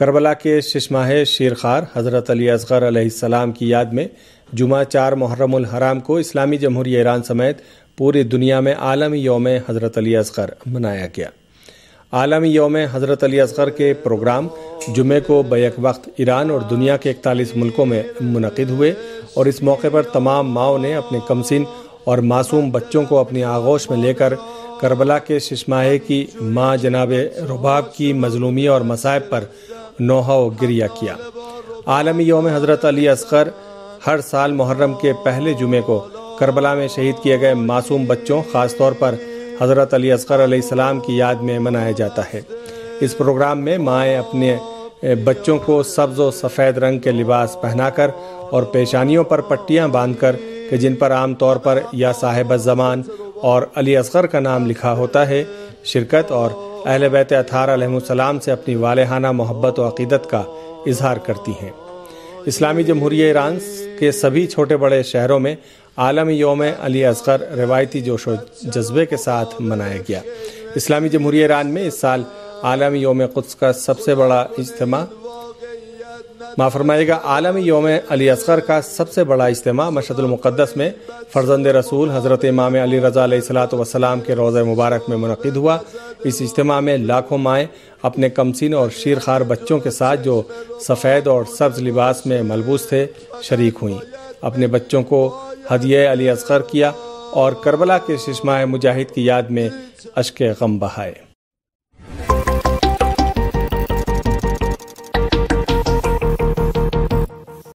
کربلا کے ششماہ شیرخوار حضرت علی اصغر علیہ السلام کی یاد میں جمعہ 4 محرم الحرام کو اسلامی جمہوریہ ایران سمیت پوری دنیا میں عالمی یوم حضرت علی اصغر منایا گیا۔ عالمی یوم حضرت علی اصغر کے پروگرام جمعے کو بیک وقت ایران اور دنیا کے 41 ملکوں میں منعقد ہوئے اور اس موقع پر تمام ماؤں نے اپنے کمسن اور معصوم بچوں کو اپنی آغوش میں لے کر کربلا کے ششماہے کی ماں جناب رباب کی مظلومی اور مصائب پر نوحہ و گریہ کیا۔ عالمی یوم حضرت علی اصغر ہر سال محرم کے پہلے جمعے کو کربلا میں شہید کیے گئے معصوم بچوں خاص طور پر حضرت علی اصغر علیہ السلام کی یاد میں منایا جاتا ہے۔ اس پروگرام میں مائیں اپنے بچوں کو سبز و سفید رنگ کے لباس پہنا کر اور پیشانیوں پر پٹیاں باندھ کر کہ جن پر عام طور پر یا صاحب الزمان اور علی اصغر کا نام لکھا ہوتا ہے شرکت اور اہل بیت اطہار علیہ السلام سے اپنی والہانہ محبت و عقیدت کا اظہار کرتی ہیں۔ اسلامی جمہوریہ ایران کے سبھی چھوٹے بڑے شہروں میں عالمی یوم علی اصغر روایتی جوش و جذبے کے ساتھ منایا گیا۔ اسلامی جمہوریہ ایران میں اس سال عالمی یوم قدس کا سب سے بڑا اجتماع عالمی یوم علی اصغر کا سب سے بڑا اجتماع مشہد المقدس میں فرزند رسول حضرت امام علی رضا علیہ الصلوۃ والسلام کے روضہ مبارک میں منعقد ہوا۔ اس اجتماع میں لاکھوں مائیں اپنے کمسن اور شیرخوار بچوں کے ساتھ جو سفید اور سبز لباس میں ملبوس تھے شریک ہوئیں، اپنے بچوں کو ہدیہ علی اصغر کیا اور کربلا کے ششماہ مجاہد کی یاد میں اشک غم بہائے۔